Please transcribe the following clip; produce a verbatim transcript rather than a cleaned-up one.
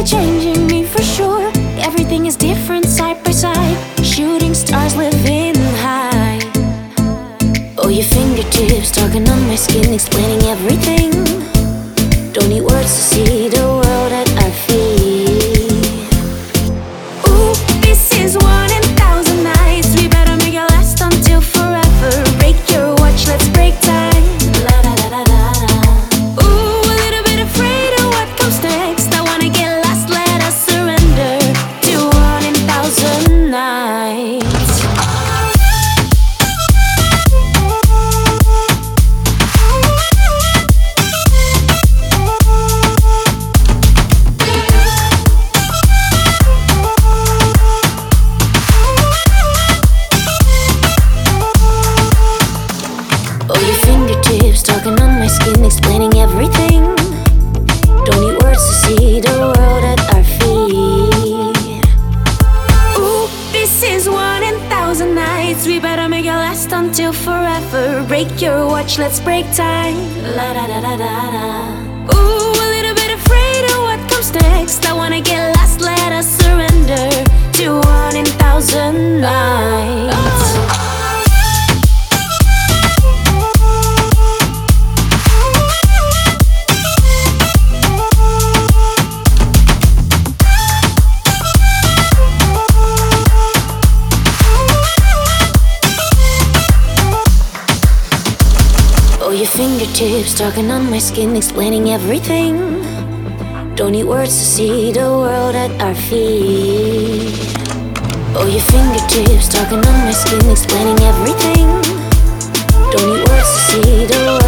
you're changing me for sure. Everything is different side by side. Shooting stars living high. Oh, your fingertips talking on my skin, explaining everything. Don't need words to see the world at our feet. Ooh, this is one in thousand nights. We better make it last until forever. Break your watch, let's break time. La da da da da da. Ooh, a little bit afraid of what comes next. I wanna get lost, let us surrender to one in thousand nights. Talking on my skin, explaining everything. Don't need words to see the world at our feet. Ooh, this is one in thousand nights. We better make it last until forever. Break your watch, let's break time. La da da da da da. Ooh, a little bit afraid of what comes next. I wanna get lost, let us surrender to one in thousand nights. Oh. Your fingertips talking on my skin, explaining everything. Don't need words to see the world at our feet. Oh, your fingertips talking on my skin, explaining everything. Don't need words to see the world